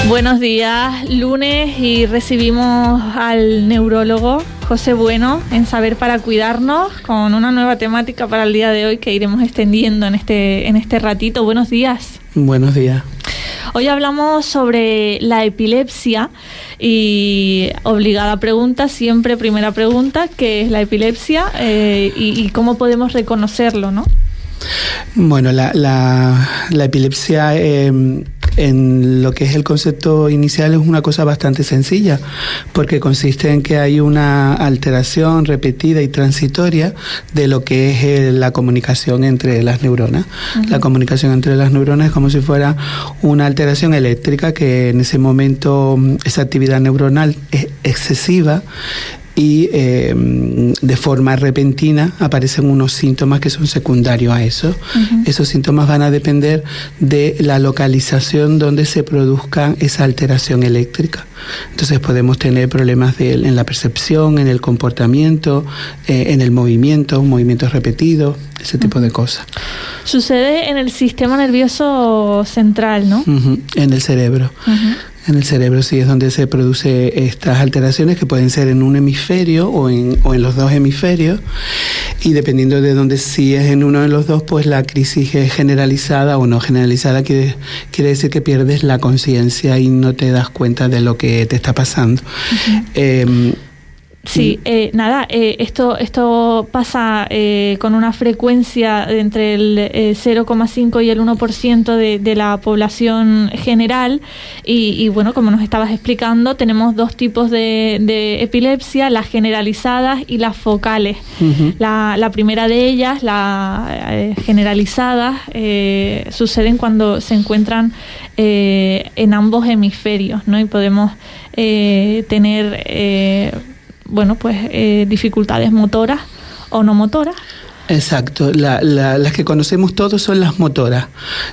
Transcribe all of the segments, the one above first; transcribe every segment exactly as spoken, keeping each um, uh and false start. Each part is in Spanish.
Buenos días, lunes, y recibimos al neurólogo José Bueno en Saber para Cuidarnos con una nueva temática para el día de hoy que iremos extendiendo en este, en este ratito. Buenos días. Buenos días. Hoy hablamos sobre la epilepsia y obligada pregunta, siempre primera pregunta, ¿qué es la epilepsia eh, y, y cómo podemos reconocerlo, ¿no? Bueno, la, la, la epilepsia eh, en lo que es el concepto inicial es una cosa bastante sencilla, porque consiste en que hay una alteración repetida y transitoria de lo que es eh, la comunicación entre las neuronas. Uh-huh. La comunicación entre las neuronas es como si fuera una alteración eléctrica, que en ese momento esa actividad neuronal es excesiva y eh, de forma repentina aparecen unos síntomas que son secundarios a eso. Uh-huh. Esos síntomas van a depender de la localización donde se produzca esa alteración eléctrica. Entonces podemos tener problemas de, en la percepción, en el comportamiento, eh, en el movimiento, movimientos repetidos, ese tipo uh-huh. de cosas. Sucede en el sistema nervioso central, ¿no? Uh-huh. En el cerebro. Uh-huh. En el cerebro sí es donde se produce estas alteraciones, que pueden ser en un hemisferio o en, o en los dos hemisferios, y dependiendo de dónde, si es en uno de los dos, pues la crisis es generalizada o no generalizada, quiere, quiere decir que pierdes la conciencia y no te das cuenta de lo que te está pasando. Uh-huh. Eh, Sí, eh, nada, eh, esto esto pasa eh, con una frecuencia de entre el eh, cero coma cinco y el uno por ciento de, de la población general y, y bueno, como nos estabas explicando, tenemos dos tipos de, de epilepsia, las generalizadas y las focales. Uh-huh. La, la primera de ellas, la eh, generalizada, eh, suceden cuando se encuentran eh, en ambos hemisferios, ¿no? Y podemos eh, tener... Eh, bueno, pues eh, dificultades motoras o no motoras. Exacto, la, la, las que conocemos todos son las motoras.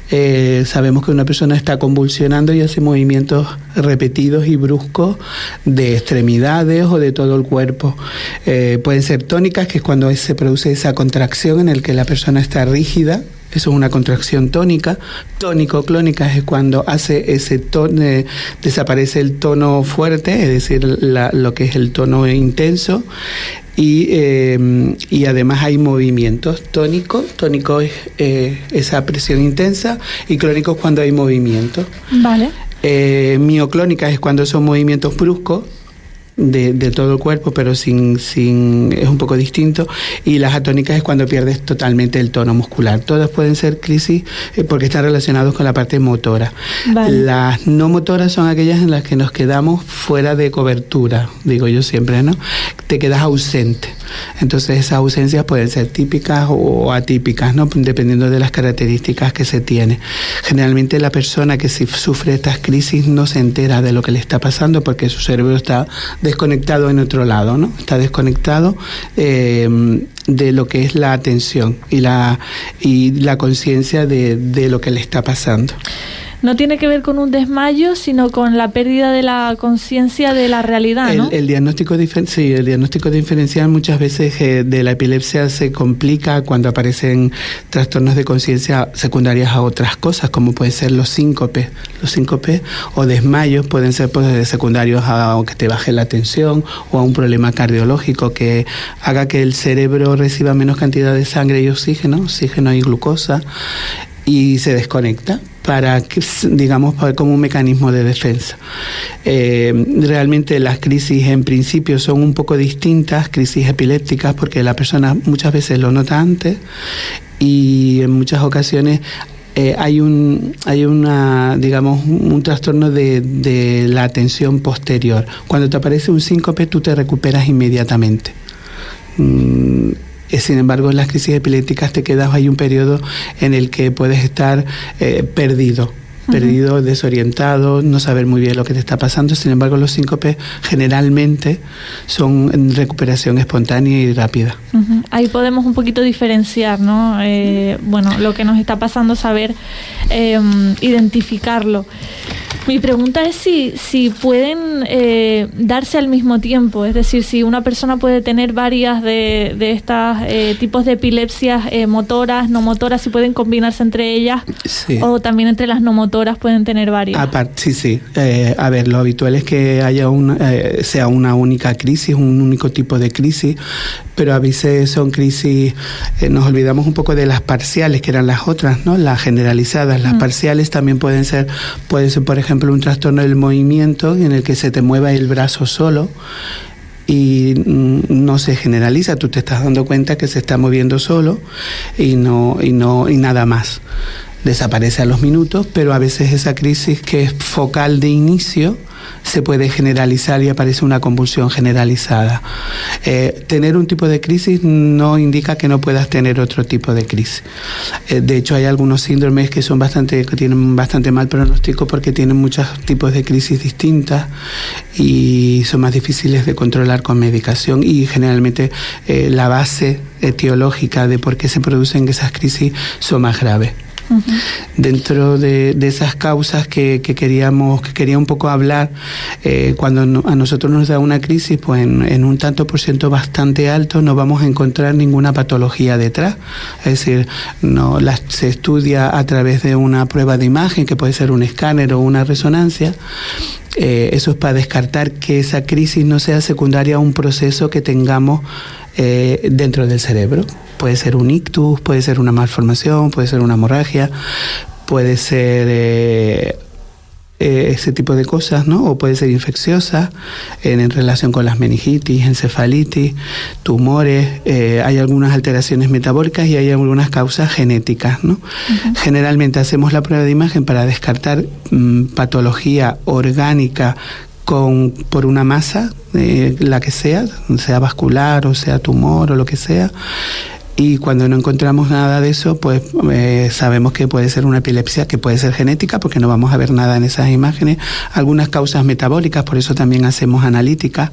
Eh, sabemos que una persona está convulsionando y hace movimientos repetidos y bruscos de extremidades o de todo el cuerpo. Eh, pueden ser tónicas, que es cuando se produce esa contracción en el que la persona está rígida. Eso es una contracción tónica. Tónico-clónica es cuando hace ese tono, eh, desaparece el tono fuerte, es decir, la, lo que es el tono intenso. Y, eh, y además hay movimientos. Tónico, tónico es eh, esa presión intensa, y clónico es cuando hay movimiento. Vale. Eh, mioclónica es cuando son movimientos bruscos de, de todo el cuerpo, pero sin, sin es un poco distinto. Y las atónicas es cuando pierdes totalmente el tono muscular. Todas pueden ser crisis eh, porque están relacionados con la parte motora. Vale. Las no motoras son aquellas en las que nos quedamos fuera de cobertura, digo yo siempre, ¿no? Te quedas ausente. Entonces esas ausencias pueden ser típicas o atípicas, ¿no? Dependiendo de las características que se tiene. Generalmente la persona que si sufre estas crisis no se entera de lo que le está pasando, porque su cerebro está desconectado en otro lado, ¿no? Está desconectado eh, de lo que es la atención y la, y la conciencia de, de lo que le está pasando. No tiene que ver con un desmayo, sino con la pérdida de la conciencia de la realidad, ¿no? El, el diagnóstico difer- sí, el diagnóstico diferencial muchas veces eh, de la epilepsia se complica cuando aparecen trastornos de conciencia secundarias a otras cosas, como pueden ser los síncopes. Los síncopes o desmayos pueden ser pues, secundarios a que te baje la tensión o a un problema cardiológico que haga que el cerebro reciba menos cantidad de sangre y oxígeno, oxígeno y glucosa, y se desconecta para que, digamos, como un mecanismo de defensa. Eh, realmente las crisis en principio son un poco distintas, crisis epilépticas, porque la persona muchas veces lo nota antes y en muchas ocasiones eh, hay un hay una digamos un trastorno de, de la atención posterior. Cuando te aparece un síncope tú te recuperas inmediatamente. Mm, Sin embargo, en las crisis epilépticas te quedas, hay un periodo en el que puedes estar eh, perdido, uh-huh. perdido, desorientado, no saber muy bien lo que te está pasando. Sin embargo, los síncopes generalmente son en recuperación espontánea y rápida. Uh-huh. Ahí podemos un poquito diferenciar, ¿no? Eh, bueno, lo que nos está pasando, saber eh, identificarlo. Mi pregunta es si, si pueden eh, darse al mismo tiempo, es decir, si una persona puede tener varias de, de estos eh, tipos de epilepsias eh, motoras, no motoras, si pueden combinarse entre ellas, sí. O también entre las no motoras. motoras pueden tener varias. Aparte, sí, sí. Eh, a ver, lo habitual es que haya una, eh, sea una única crisis, un único tipo de crisis, pero a veces son crisis, eh, nos olvidamos un poco de las parciales, que eran las otras, ¿no? Las generalizadas. Las mm. parciales también pueden ser, puede ser, por ejemplo, un trastorno del movimiento en el que se te mueva el brazo solo, y no se generaliza, tú te estás dando cuenta que se está moviendo solo y no y no y nada más. Desaparece a los minutos, pero a veces esa crisis que es focal de inicio se puede generalizar y aparece una convulsión generalizada. Eh, tener un tipo de crisis no indica que no puedas tener otro tipo de crisis. Eh, de hecho, hay algunos síndromes que son bastante, que tienen bastante mal pronóstico porque tienen muchos tipos de crisis distintas y son más difíciles de controlar con medicación, y generalmente eh, la base etiológica de por qué se producen esas crisis son más graves. Uh-huh. Dentro de, de esas causas que, que queríamos que quería un poco hablar, eh, cuando no, a nosotros nos da una crisis, pues en, en un tanto por ciento bastante alto no vamos a encontrar ninguna patología detrás. Es decir, no la, se estudia a través de una prueba de imagen, que puede ser un escáner o una resonancia. Eh, eso es para descartar que esa crisis no sea secundaria a un proceso que tengamos eh, dentro del cerebro. Puede ser un ictus, puede ser una malformación, puede ser una hemorragia, puede ser eh, eh, ese tipo de cosas, ¿no? O puede ser infecciosa en, en relación con las meningitis, encefalitis, tumores. Eh, hay algunas alteraciones metabólicas y hay algunas causas genéticas, ¿no? Uh-huh. Generalmente hacemos la prueba de imagen para descartar mmm, patología orgánica con por una masa, eh, la que sea, sea vascular o sea tumor o lo que sea. Y cuando no encontramos nada de eso, pues eh, sabemos que puede ser una epilepsia, que puede ser genética, porque no vamos a ver nada en esas imágenes. Algunas causas metabólicas, por eso también hacemos analítica.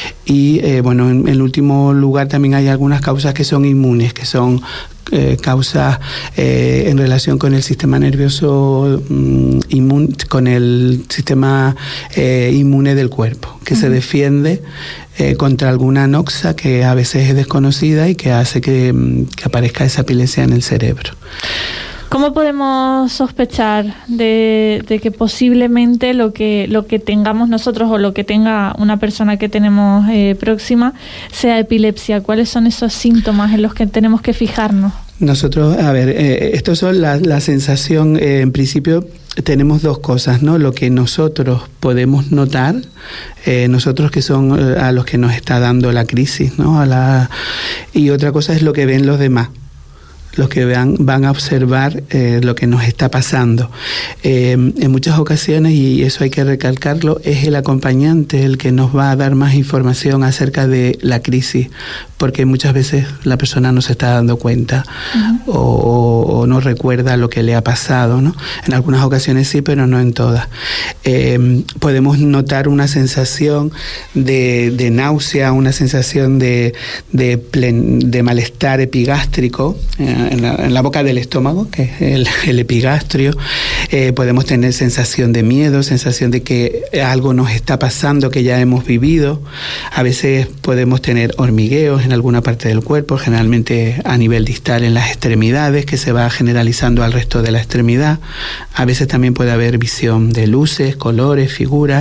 Y eh, bueno, en, en último lugar también hay algunas causas que son inmunes, que son Eh, causas eh, en relación con el sistema nervioso mm, inmun, con el sistema eh, inmune del cuerpo, que uh-huh. se defiende eh, contra alguna noxa que a veces es desconocida y que hace que, que aparezca esa epilepsia en el cerebro. ¿Cómo podemos sospechar de, de que posiblemente lo que lo que tengamos nosotros o lo que tenga una persona que tenemos eh, próxima sea epilepsia? ¿Cuáles son esos síntomas en los que tenemos que fijarnos? Nosotros, a ver, eh, esto son la, la sensación, eh, en principio tenemos dos cosas, ¿no? Lo que nosotros podemos notar, eh, nosotros que son eh, a los que nos está dando la crisis, ¿no? A la, y otra cosa es lo que ven los demás. Los que vean, van a observar eh, lo que nos está pasando. Eh, en muchas ocasiones, y eso hay que recalcarlo, es el acompañante el que nos va a dar más información acerca de la crisis, porque muchas veces la persona no se está dando cuenta uh-huh. o, o no recuerda lo que le ha pasado, ¿no? En algunas ocasiones sí, pero no en todas. Eh, podemos notar una sensación de, de náusea, una sensación de, de, plen, de malestar epigástrico, eh, En la, en la boca del estómago, que es el, el epigastrio. Eh, podemos tener sensación de miedo, sensación de que algo nos está pasando que ya hemos vivido. A veces podemos tener hormigueos en alguna parte del cuerpo, generalmente a nivel distal en las extremidades, que se va generalizando al resto de la extremidad. A veces también puede haber visión de luces, colores, figuras.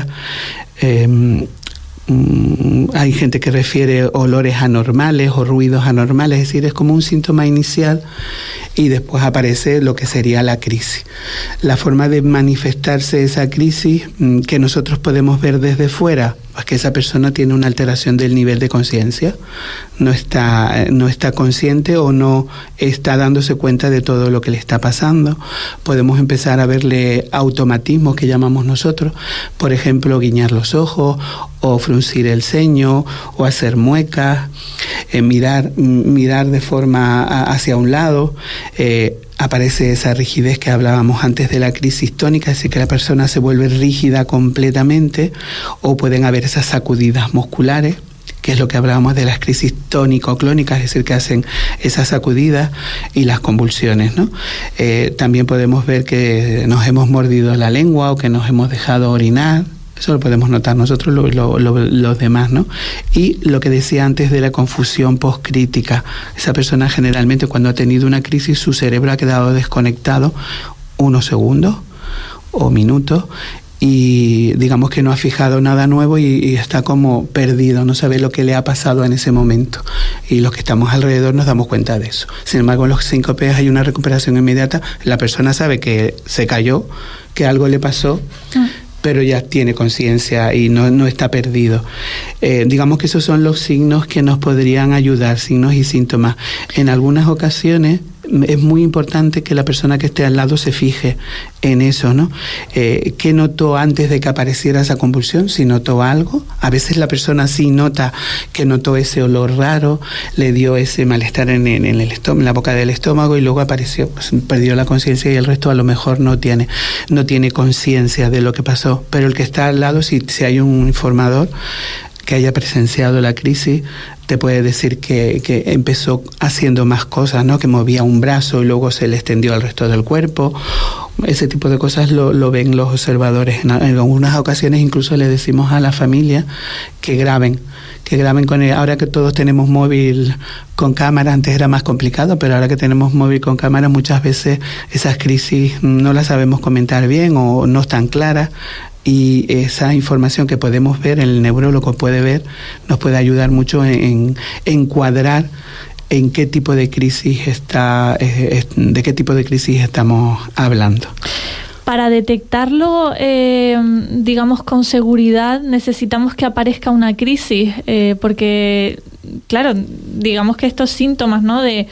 Eh, Hay gente que refiere olores anormales o ruidos anormales, es decir, es como un síntoma inicial y después aparece lo que sería la crisis. La forma de manifestarse esa crisis que nosotros podemos ver desde fuera, pues que esa persona tiene una alteración del nivel de conciencia, no está, no está consciente o no está dándose cuenta de todo lo que le está pasando. Podemos empezar a verle automatismos que llamamos nosotros, por ejemplo, guiñar los ojos o fruncir el ceño o hacer muecas, eh, mirar, mirar de forma a, hacia un lado. Eh, aparece esa rigidez que hablábamos antes de la crisis tónica, es decir, que la persona se vuelve rígida completamente, o pueden haber esas sacudidas musculares, que es lo que hablábamos de las crisis tónico-clónicas, es decir, que hacen esas sacudidas y las convulsiones, ¿no? Eh, también podemos ver que nos hemos mordido la lengua o que nos hemos dejado orinar. Eso lo podemos notar nosotros, lo, lo, lo, los demás, ¿no? Y lo que decía antes de la confusión postcrítica. Esa persona generalmente cuando ha tenido una crisis, su cerebro ha quedado desconectado unos segundos, o minutos, y digamos que no ha fijado nada nuevo y, y está como perdido, no sabe lo que le ha pasado en ese momento, y los que estamos alrededor nos damos cuenta de eso. Sin embargo, en los síncopes hay una recuperación inmediata, la persona sabe que se cayó, que algo le pasó, ah. pero ya tiene conciencia y no, no está perdido. Eh, digamos que esos son los signos que nos podrían ayudar, signos y síntomas. En algunas ocasiones es muy importante que la persona que esté al lado se fije en eso, ¿no? Eh, ¿Qué notó antes de que apareciera esa convulsión? Si notó algo. A veces la persona sí nota que notó ese olor raro, le dio ese malestar en, en, el estómago, en la boca del estómago, y luego apareció, pues, perdió la conciencia, y el resto a lo mejor no tiene, no tiene conciencia de lo que pasó. Pero el que está al lado, si, si hay un informador que haya presenciado la crisis, te puede decir que, que empezó haciendo más cosas, ¿no? Que movía un brazo y luego se le extendió al resto del cuerpo. Ese tipo de cosas lo, lo ven los observadores. En, en algunas ocasiones incluso le decimos a la familia que graben, que graben con él. Ahora que todos tenemos móvil con cámara, antes era más complicado, pero ahora que tenemos móvil con cámara, muchas veces esas crisis no las sabemos comentar bien o no están claras. Y esa información que podemos ver, el neurólogo puede ver, nos puede ayudar mucho en, en encuadrar en qué tipo de crisis está, de qué tipo de crisis estamos hablando. Para detectarlo, eh, digamos, con seguridad, necesitamos que aparezca una crisis, eh, porque, claro, digamos que estos síntomas, ¿no? De,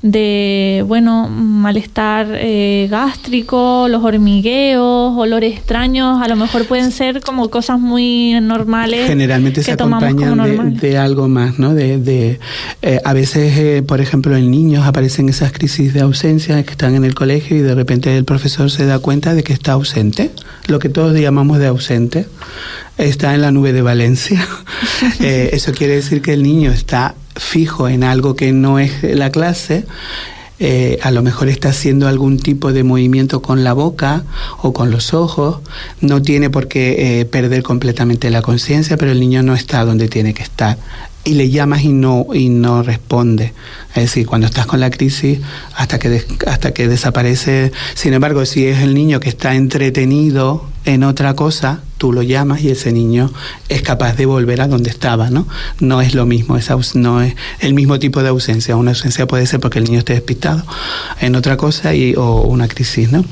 de bueno, malestar eh, gástrico, los hormigueos, olores extraños, a lo mejor pueden ser como cosas muy normales. Generalmente se acompañan de, de algo más, ¿no? De, de eh, a veces, eh, por ejemplo, en niños aparecen esas crisis de ausencia que están en el colegio y de repente el profesor se da cuenta de que está ausente, lo que todos llamamos de ausente, está en la nube de Valencia. eh, eso quiere decir que el niño está fijo en algo que no es la clase. Eh, a lo mejor está haciendo algún tipo de movimiento con la boca o con los ojos, no tiene por qué eh, perder completamente la conciencia, pero el niño no está donde tiene que estar. Y le llamas y no y no responde. Es decir, cuando estás con la crisis, hasta que des, hasta que desaparece. Sin embargo, si es el niño que está entretenido en otra cosa, tú lo llamas y ese niño es capaz de volver a donde estaba, ¿no? No es lo mismo, es aus, no es el mismo tipo de ausencia. Una ausencia puede ser porque el niño esté despistado en otra cosa y o una crisis, ¿no?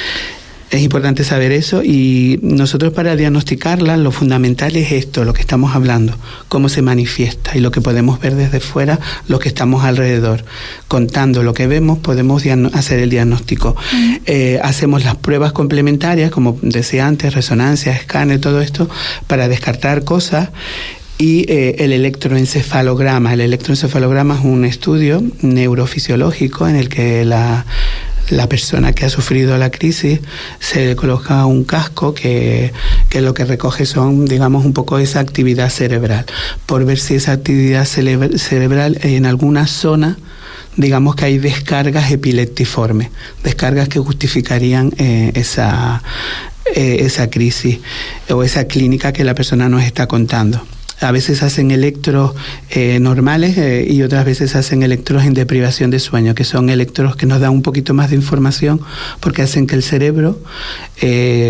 Es importante saber eso, y nosotros para diagnosticarla lo fundamental es esto, lo que estamos hablando, cómo se manifiesta, y lo que podemos ver desde fuera, lo que estamos alrededor. Contando lo que vemos podemos diagn- hacer el diagnóstico. Uh-huh. Eh, hacemos las pruebas complementarias, como decía antes, resonancia, escáner, todo esto, para descartar cosas. Y eh, el electroencefalograma. El electroencefalograma es un estudio neurofisiológico en el que la la persona que ha sufrido la crisis se le coloca un casco que, que lo que recoge son, digamos, un poco esa actividad cerebral, por ver si esa actividad cere- cerebral en alguna zona, digamos que hay descargas epileptiformes, descargas que justificarían eh, esa, eh, esa crisis o esa clínica que la persona nos está contando. A veces hacen electros eh, normales eh, y otras veces hacen electros en deprivación de sueño, que son electros que nos dan un poquito más de información porque hacen que el cerebro, eh,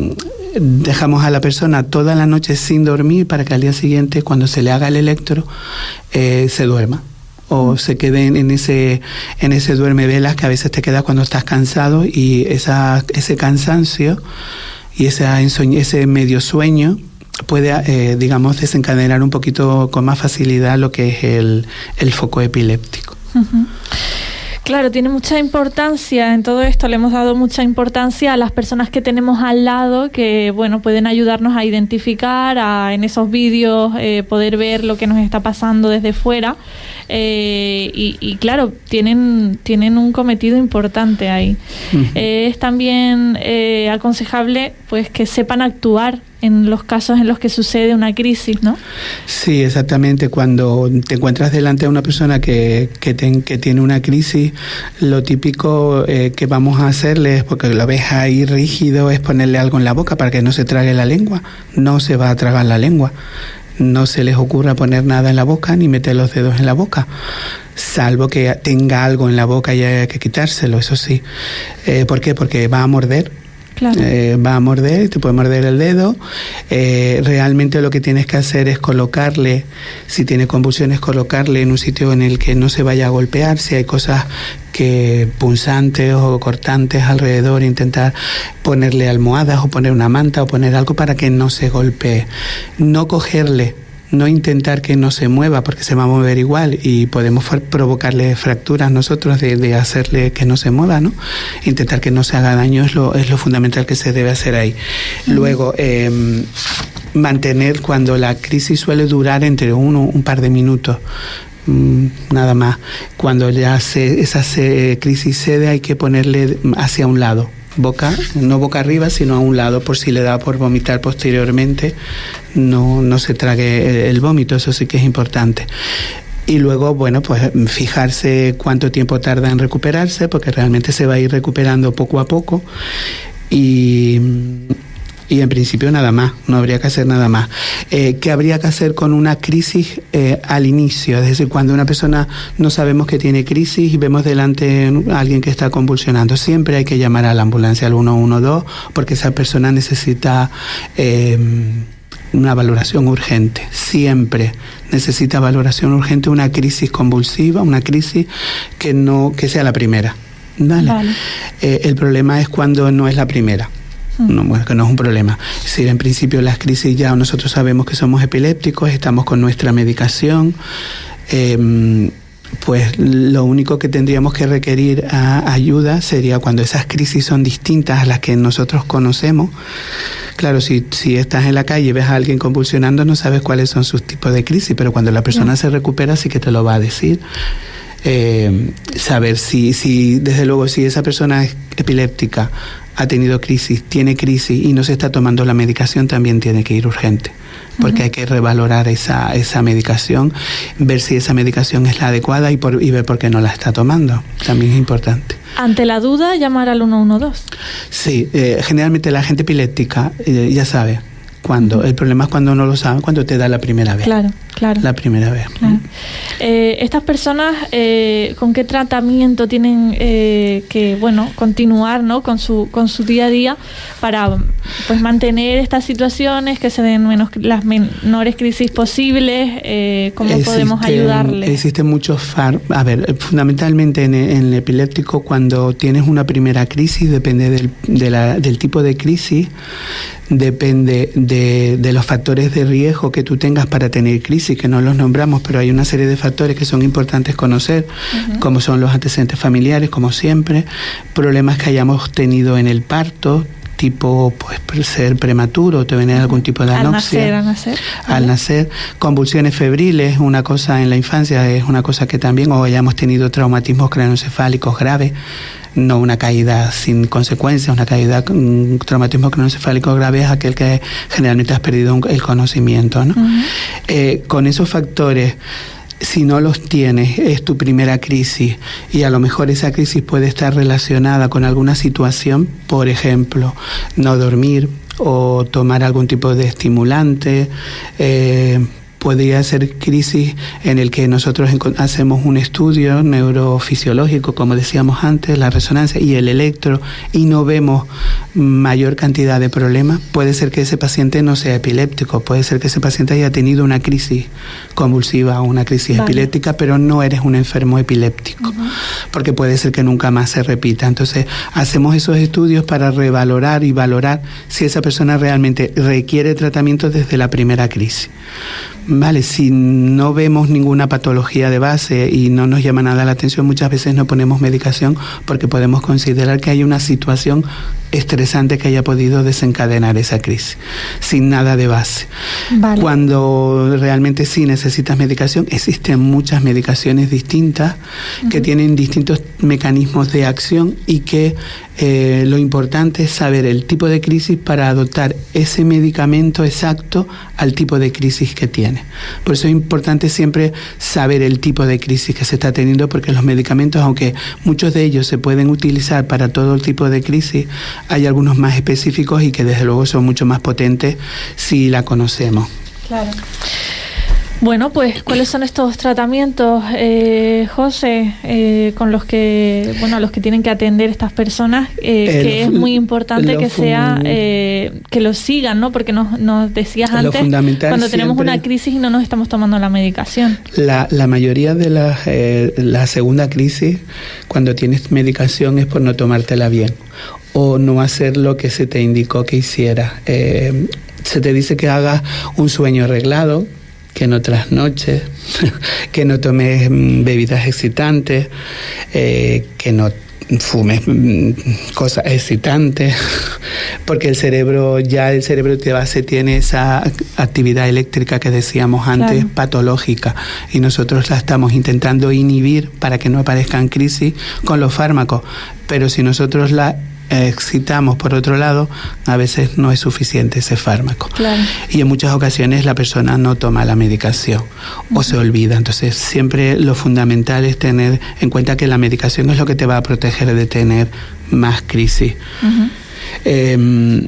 dejamos a la persona toda la noche sin dormir para que al día siguiente, cuando se le haga el electro, eh, se duerma. O se queden en ese en ese duerme velas que a veces te queda cuando estás cansado, y esa ese cansancio y esa ensoñ- ese medio sueño puede, eh, digamos, desencadenar un poquito con más facilidad lo que es el, el foco epiléptico. Uh-huh. Claro, tiene mucha importancia en todo esto, le hemos dado mucha importancia a las personas que tenemos al lado, que, bueno, pueden ayudarnos a identificar, a en esos vídeos eh, poder ver lo que nos está pasando desde fuera, eh, y, y claro, tienen, tienen un cometido importante ahí. Uh-huh. Eh, es también eh, aconsejable, pues, que sepan actuar en los casos en los que sucede una crisis, ¿no? Sí, exactamente. Cuando te encuentras delante de una persona que, que, ten, que tiene una crisis, lo típico eh, que vamos a hacerle es, porque lo ves ahí rígido, es ponerle algo en la boca para que no se trague la lengua. No se va a tragar la lengua. No se les ocurra poner nada en la boca ni meter los dedos en la boca, salvo que tenga algo en la boca y haya que quitárselo, eso sí. Eh, ¿Por qué? Porque va a morder. Claro. Eh, va a morder, te puede morder el dedo. Eh, realmente lo que tienes que hacer es colocarle, si tiene convulsiones, colocarle en un sitio en el que no se vaya a golpear. Si hay cosas que punzantes o cortantes alrededor, intentar ponerle almohadas o poner una manta o poner algo para que no se golpee. No cogerle, no intentar que no se mueva, porque se va a mover igual y podemos provocarle fracturas nosotros de, de hacerle que no se mueva, ¿no? Intentar que no se haga daño es lo, es lo fundamental que se debe hacer ahí. Uh-huh. Luego, eh, mantener, cuando la crisis suele durar entre uno, un par de minutos, mmm, nada más. Cuando ya se, esa se, crisis cede, hay que ponerle hacia un lado. Boca, no boca arriba, sino a un lado, por si le da por vomitar posteriormente, no, no se trague el, el vómito, eso sí que es importante. Y luego, bueno, pues fijarse cuánto tiempo tarda en recuperarse, porque realmente se va a ir recuperando poco a poco. Y... Y en principio nada más, no habría que hacer nada más. Eh, ¿Qué habría que hacer con una crisis eh, al inicio? Es decir, cuando una persona no sabemos que tiene crisis y vemos delante a alguien que está convulsionando, siempre hay que llamar a la ambulancia al uno uno dos, porque esa persona necesita eh, una valoración urgente. Siempre necesita valoración urgente, una crisis convulsiva, una crisis que no que sea la primera. ¿Vale? Vale. Eh, el problema es cuando no es la primera. No, bueno, que no es un problema. Es decir, en principio las crisis ya nosotros sabemos que somos epilépticos, estamos con nuestra medicación, eh, pues lo único que tendríamos que requerir a ayuda sería cuando esas crisis son distintas a las que nosotros conocemos. Claro, si, si estás en la calle y ves a alguien convulsionando, no sabes cuáles son sus tipos de crisis, pero cuando la persona no. se recupera sí que te lo va a decir. Eh, saber si, si, desde luego, si esa persona es epiléptica, ha tenido crisis, tiene crisis y no se está tomando la medicación, también tiene que ir urgente, porque uh-huh. hay que revalorar esa, esa medicación, ver si esa medicación es la adecuada y, por, y ver por qué no la está tomando. También es importante. Ante la duda, llamar al uno uno dos. Sí, eh, generalmente la gente epiléptica eh, ya sabe cuándo. El problema es cuando no lo saben, cuando te da la primera vez. Claro, claro. La primera vez. Claro. Eh, estas personas, eh, ¿con qué tratamiento tienen eh, que, bueno, continuar, ¿no? con su con su día a día para, pues, mantener estas situaciones, que se den menos las menores crisis posibles? Eh, ¿Cómo existen, podemos ayudarle? Existen muchos far, a ver, fundamentalmente en el, en el epiléptico, cuando tienes una primera crisis, depende del, de la, del tipo de crisis, depende de, de los factores de riesgo que tú tengas para tener crisis, que no los nombramos, pero hay una serie de factores que son importantes conocer, uh-huh. como son los antecedentes familiares, como siempre, problemas que hayamos tenido en el parto, tipo, pues, ser prematuro, tener algún tipo de anoxia. Al nacer, al nacer. Al nacer, convulsiones febriles, una cosa en la infancia, es una cosa que también, o hayamos tenido traumatismos craneoencefálicos graves, no una caída sin consecuencias, una caída, un traumatismo craneoencefálico grave es aquel que generalmente has perdido el conocimiento, ¿no? Uh-huh. Eh, con esos factores, si no los tienes, es tu primera crisis y a lo mejor esa crisis puede estar relacionada con alguna situación, por ejemplo, no dormir o tomar algún tipo de estimulante, eh, podría ser crisis en el que nosotros hacemos un estudio neurofisiológico, como decíamos antes, la resonancia y el electro, y no vemos mayor cantidad de problemas. Puede ser que ese paciente no sea epiléptico, puede ser que ese paciente haya tenido una crisis convulsiva o una crisis vale. epiléptica, pero no eres un enfermo epiléptico, uh-huh. porque puede ser que nunca más se repita. Entonces, hacemos esos estudios para revalorar y valorar si esa persona realmente requiere tratamiento desde la primera crisis. Vale, si no vemos ninguna patología de base y no nos llama nada la atención, muchas veces no ponemos medicación porque podemos considerar que hay una situación estresante que haya podido desencadenar esa crisis, sin nada de base. Vale. Cuando realmente sí necesitas medicación, existen muchas medicaciones distintas uh-huh. que tienen distintos mecanismos de acción y que eh, lo importante es saber el tipo de crisis para adoptar ese medicamento exacto al tipo de crisis que tiene. Por eso es importante siempre saber el tipo de crisis que se está teniendo, porque los medicamentos, aunque muchos de ellos se pueden utilizar para todo el tipo de crisis, hay algunos más específicos y que desde luego son mucho más potentes si la conocemos. Claro. Bueno, pues, ¿cuáles son estos tratamientos, eh, José, eh, con los que, bueno, los que tienen que atender estas personas? Eh, eh, que es muy importante que sea, eh, que los sigan, ¿no? Porque nos, nos decías antes, cuando tenemos una crisis y no nos estamos tomando la medicación. La, la mayoría de las, eh, la segunda crisis, cuando tienes medicación, es por no tomártela bien o no hacer lo que se te indicó que hicieras. Eh, se te dice que hagas un sueño arreglado, que no trasnoches, que no tomes bebidas excitantes, eh, que no fumes cosas excitantes, porque el cerebro, ya el cerebro de base tiene esa actividad eléctrica que decíamos antes, claro, patológica, y nosotros la estamos intentando inhibir para que no aparezcan crisis con los fármacos, pero si nosotros la excitamos por otro lado, a veces no es suficiente ese fármaco, claro, y en muchas ocasiones la persona no toma la medicación uh-huh. o se olvida. Entonces siempre lo fundamental es tener en cuenta que la medicación es lo que te va a proteger de tener más crisis. Uh-huh. eh,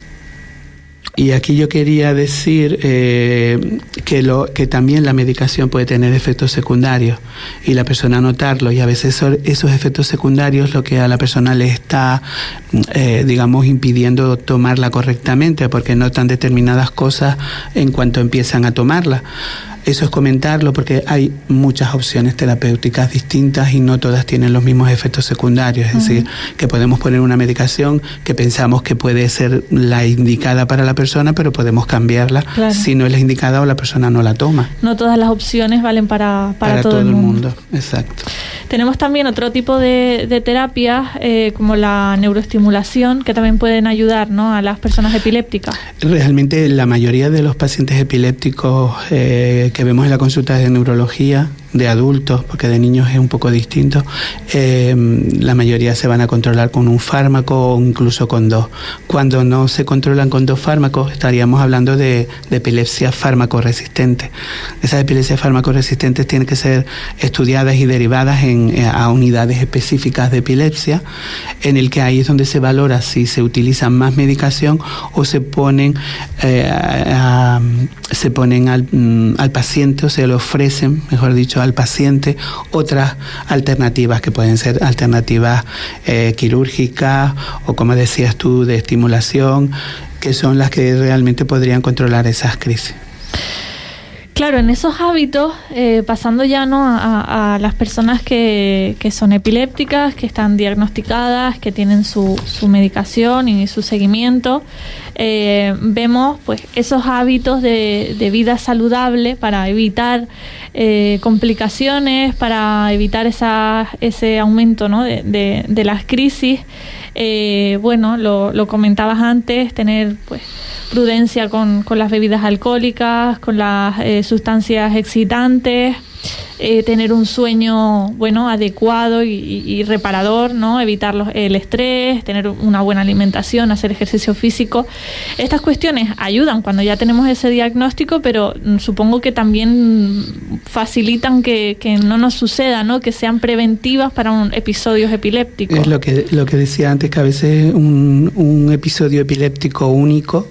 Y aquí yo quería decir eh, que, lo, que también la medicación puede tener efectos secundarios y la persona notarlo, y a veces esos, esos efectos secundarios lo que a la persona le está, eh, digamos, impidiendo tomarla correctamente, porque notan determinadas cosas en cuanto empiezan a tomarla. Eso es comentarlo porque hay muchas opciones terapéuticas distintas y no todas tienen los mismos efectos secundarios. Es uh-huh. decir, que podemos poner una medicación que pensamos que puede ser la indicada para la persona, pero podemos cambiarla claro. si no es la indicada o la persona no la toma. No todas las opciones valen para, para, para todo, todo el mundo. mundo. Exacto. Tenemos también otro tipo de, de terapias, eh, como la neuroestimulación, que también pueden ayudar, ¿no?, a las personas epilépticas. Realmente la mayoría de los pacientes epilépticos eh, que vemos en la consulta de neurología, de adultos, porque de niños es un poco distinto, eh, la mayoría se van a controlar con un fármaco o incluso con dos. Cuando no se controlan con dos fármacos, estaríamos hablando de, de epilepsia fármaco-resistente. Esas epilepsias fármaco-resistentes tienen que ser estudiadas y derivadas en, a unidades específicas de epilepsia, en el que ahí es donde se valora si se utiliza más medicación o se ponen, eh, a, a, se ponen al, al paciente, o se le ofrecen, mejor dicho, al paciente otras alternativas que pueden ser alternativas eh, quirúrgicas o, como decías tú, de estimulación, que son las que realmente podrían controlar esas crisis. Claro, en esos hábitos, eh, pasando ya no a, a las personas que, que son epilépticas, que están diagnosticadas, que tienen su, su medicación y su seguimiento, eh, vemos pues esos hábitos de, de vida saludable para evitar eh, complicaciones, para evitar esa, ese aumento, ¿no?, de, de, de las crisis. Eh, bueno, lo, lo comentabas antes, tener pues prudencia con, con las bebidas alcohólicas, con las eh, sustancias excitantes, eh, tener un sueño bueno adecuado y, y reparador, ¿no?, evitar los, el estrés, tener una buena alimentación, hacer ejercicio físico. Estas cuestiones ayudan cuando ya tenemos ese diagnóstico, pero supongo que también facilitan que, que no nos suceda, ¿no?, que sean preventivas para un episodios epilépticos. Es lo que, lo que decía antes, que a veces un, un episodio epiléptico único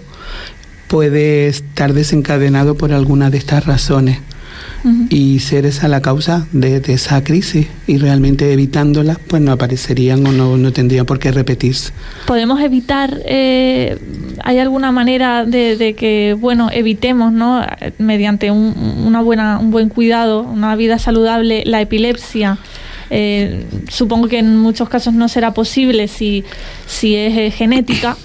puede estar desencadenado por alguna de estas razones uh-huh. y ser esa la causa de, de esa crisis, y realmente evitándolas pues no aparecerían o no, no tendrían por qué repetirse. ¿Podemos evitar, eh, hay alguna manera de, de que, bueno, evitemos, ¿no?, mediante un, una buena, un buen cuidado, una vida saludable, la epilepsia? Eh, supongo que en muchos casos no será posible si, si es eh, genética.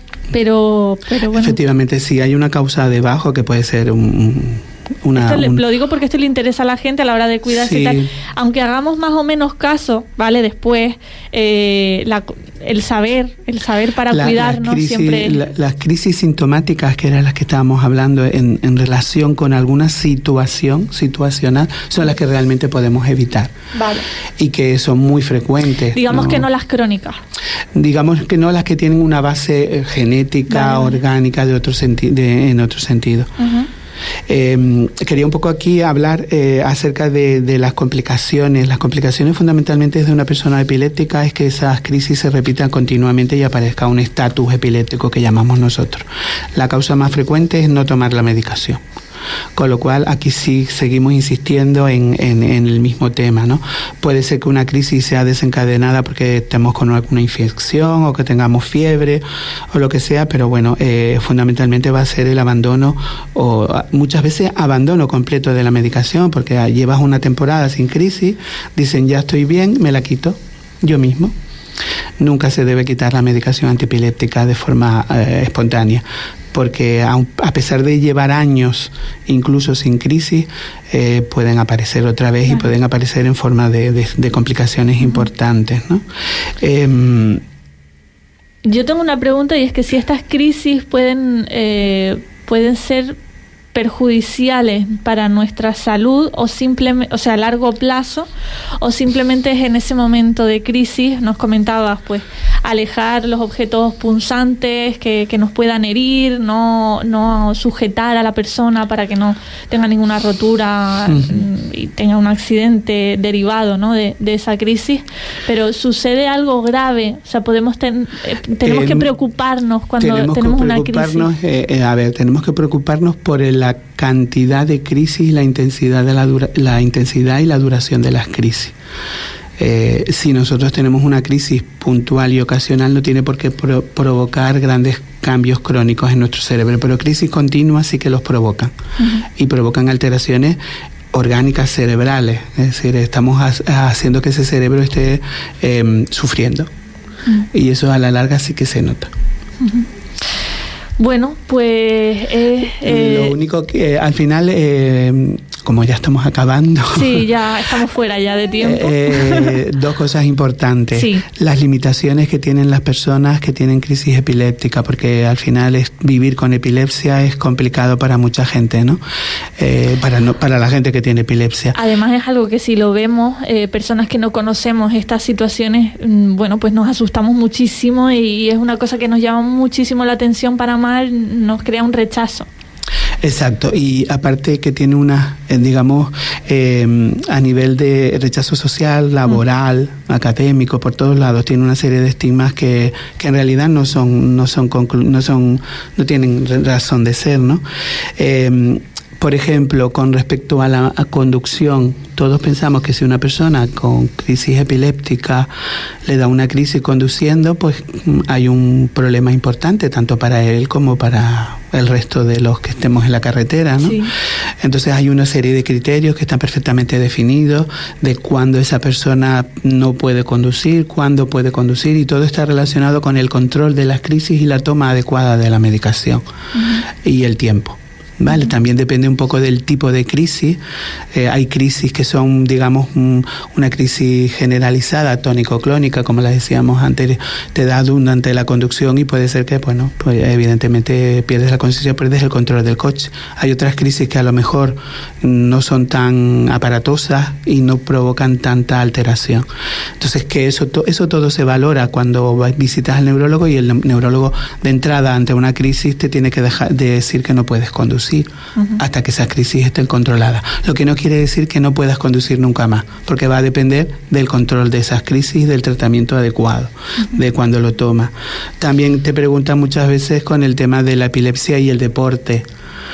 Pero, pero bueno. Efectivamente, sí, hay una causa debajo que puede ser un, una... Esto le, un... Lo digo porque esto le interesa a la gente a la hora de cuidarse, sí. y tal. Aunque hagamos más o menos caso, ¿vale? Después, eh, la, el saber, el saber para la, cuidarnos crisis, siempre... La, las crisis sintomáticas, que eran las que estábamos hablando en, en relación con alguna situación, situacional, son las que realmente podemos evitar. Vale. Y que son muy frecuentes. Digamos, ¿no?, que no las crónicas. Digamos que no las que tienen una base genética, vale, orgánica, de otro senti- de, en otro sentido. Uh-huh. Eh, quería un poco aquí hablar eh, acerca de, de las complicaciones. Las complicaciones fundamentalmente de una persona epiléptica es que esas crisis se repitan continuamente y aparezca un estatus epiléptico que llamamos nosotros. La causa más frecuente es no tomar la medicación. Con lo cual, aquí sí seguimos insistiendo en, en, en el mismo tema, ¿no? Puede ser que una crisis sea desencadenada porque estemos con alguna infección o que tengamos fiebre o lo que sea, pero bueno, eh, fundamentalmente va a ser el abandono o muchas veces abandono completo de la medicación, porque llevas una temporada sin crisis, dicen ya estoy bien, me la quito yo mismo. Nunca se debe quitar la medicación antiepiléptica de forma eh, espontánea, porque a, a pesar de llevar años incluso sin crisis, eh, pueden aparecer otra vez y pueden aparecer en forma de, de, de complicaciones uh-huh. importantes, ¿no? Eh, Yo tengo una pregunta, y es que si estas crisis pueden, eh, pueden ser perjudiciales para nuestra salud o simplemente, o sea, a largo plazo, o simplemente es en ese momento de crisis. Nos comentabas, pues, alejar los objetos punzantes que, que nos puedan herir, no, no sujetar a la persona para que no tenga ninguna rotura uh-huh. y tenga un accidente derivado, ¿no?, de, de esa crisis. Pero sucede algo grave, o sea, podemos ten, eh, tenemos eh, que preocuparnos cuando tenemos, tenemos que preocuparnos, una crisis. Eh, eh, a ver, tenemos que preocuparnos por el la cantidad de crisis y la intensidad de la, dura, la intensidad y la duración de las crisis. Eh, si nosotros tenemos una crisis puntual y ocasional, no tiene por qué pro, provocar grandes cambios crónicos en nuestro cerebro, pero crisis continuas sí que los provocan uh-huh. y provocan alteraciones orgánicas cerebrales, es decir, estamos ha, haciendo que ese cerebro esté eh, sufriendo uh-huh. y eso a la larga sí que se nota. Uh-huh. Bueno, pues... Eh, eh, Lo único que eh, al final, eh, como ya estamos acabando... Sí, ya estamos fuera ya de tiempo. Eh, dos cosas importantes. Sí. Las limitaciones que tienen las personas que tienen crisis epiléptica, porque al final es, vivir con epilepsia es complicado para mucha gente, ¿no? Eh, para, no, para la gente que tiene epilepsia. Además es algo que si lo vemos, eh, personas que no conocemos estas situaciones, bueno, pues nos asustamos muchísimo y es una cosa que nos llama muchísimo la atención para mal, nos crea un rechazo. Exacto, y aparte que tiene una, eh, digamos, eh, a nivel de rechazo social, laboral, mm. académico, por todos lados, tiene una serie de estigmas que, que en realidad no son, no son, conclu- no son, no tienen razón de ser, ¿no? Eh, Por ejemplo, con respecto a la a conducción, todos pensamos que si una persona con crisis epiléptica le da una crisis conduciendo, pues hay un problema importante, tanto para él como para el resto de los que estemos en la carretera, ¿no? Sí. Entonces hay una serie de criterios que están perfectamente definidos de cuándo esa persona no puede conducir, cuándo puede conducir, y todo está relacionado con el control de las crisis y la toma adecuada de la medicación uh-huh. y el tiempo. Vale, también depende un poco del tipo de crisis. Eh, hay crisis que son, digamos, un, una crisis generalizada, tónico-clónica, como la decíamos antes, te da durante la conducción y puede ser que, bueno, pues evidentemente pierdes la conciencia, pierdes el control del coche. Hay otras crisis que a lo mejor no son tan aparatosas y no provocan tanta alteración. Entonces, que eso, to, eso todo se valora cuando visitas al neurólogo, y el neurólogo de entrada ante una crisis te tiene que dejar de decir que no puedes conducir. Uh-huh. Hasta que esas crisis estén controladas. Lo que no quiere decir que no puedas conducir nunca más, porque va a depender del control de esas crisis y del tratamiento adecuado, uh-huh. de cuando lo tomas. También te preguntan muchas veces con el tema de la epilepsia y el deporte.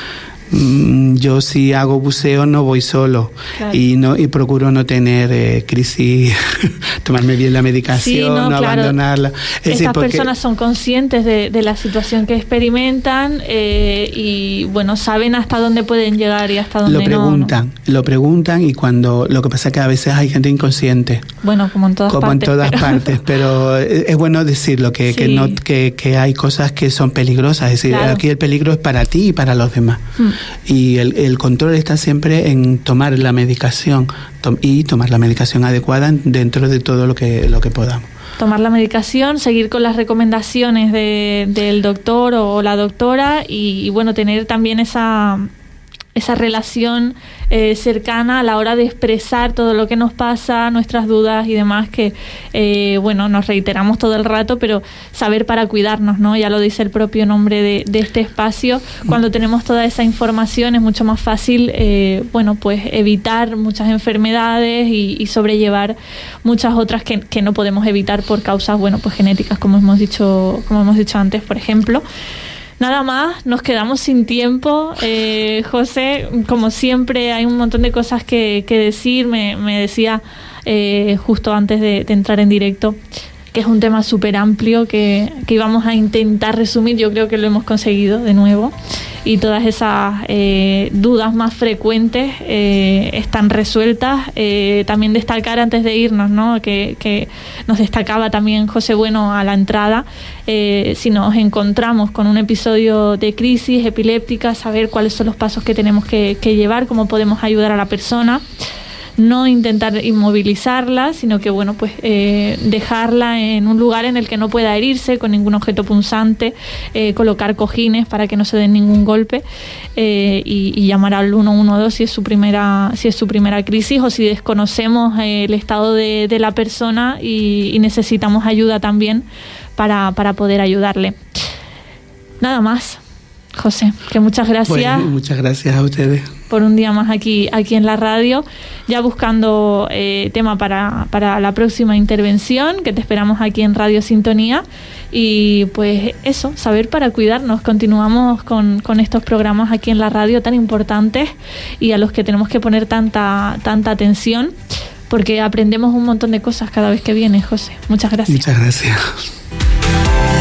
Yo si hago buceo no voy solo, claro. y no y procuro no tener eh, crisis, tomarme bien la medicación, sí, no, no claro. abandonarla. Es Estas decir, porque personas son conscientes de, de la situación que experimentan eh, y bueno, saben hasta dónde pueden llegar y hasta dónde lo preguntan, no, ¿no? Lo preguntan y cuando lo que pasa es que a veces hay gente inconsciente. Bueno, como en todas como partes. en todas pero... partes, pero es bueno decirlo que sí. que no que, que hay cosas que son peligrosas, es decir, claro. aquí el peligro es para ti y para los demás. Hmm. Y el, el control está siempre en tomar la medicación to- y tomar la medicación adecuada dentro de todo lo que, lo que podamos. Tomar la medicación, seguir con las recomendaciones de, del doctor o la doctora y, y bueno, tener también esa, esa relación eh, cercana a la hora de expresar todo lo que nos pasa, nuestras dudas y demás, que eh, bueno, nos reiteramos todo el rato, pero saber para cuidarnos, ¿no? Ya lo dice el propio nombre de, de este espacio. Cuando tenemos toda esa información es mucho más fácil, eh, bueno, pues evitar muchas enfermedades y, y sobrellevar muchas otras que, que no podemos evitar por causas, bueno, pues genéticas, como hemos dicho, como hemos dicho antes, por ejemplo. Nada más, nos quedamos sin tiempo. Eh, José, como siempre, hay un montón de cosas que, que decir. Me, me decía eh, justo antes de, de entrar en directo que es un tema súper amplio que, que íbamos a intentar resumir. Yo creo que lo hemos conseguido de nuevo. Y todas esas eh, dudas más frecuentes eh, están resueltas. Eh, también destacar antes de irnos, ¿no? que, que nos destacaba también José Bueno a la entrada, eh, si nos encontramos con un episodio de crisis epiléptica, saber cuáles son los pasos que tenemos que, que llevar, cómo podemos ayudar a la persona. No intentar inmovilizarla, sino que bueno, pues eh, dejarla en un lugar en el que no pueda herirse con ningún objeto punzante, eh, colocar cojines para que no se den ningún golpe, eh, y, y llamar al uno uno dos si es su primera, si es su primera crisis, o si desconocemos eh, el estado de, de la persona y, y necesitamos ayuda también para, para poder ayudarle. Nada más, José, que muchas gracias. Bueno, muchas gracias a ustedes por un día más aquí aquí en la radio, ya buscando eh, tema para, para la próxima intervención, que te esperamos aquí en Radio Sintonía. Y pues eso, saber para cuidarnos. Continuamos con, con estos programas aquí en la radio tan importantes y a los que tenemos que poner tanta, tanta atención, porque aprendemos un montón de cosas cada vez que vienes, José. Muchas gracias. Muchas gracias.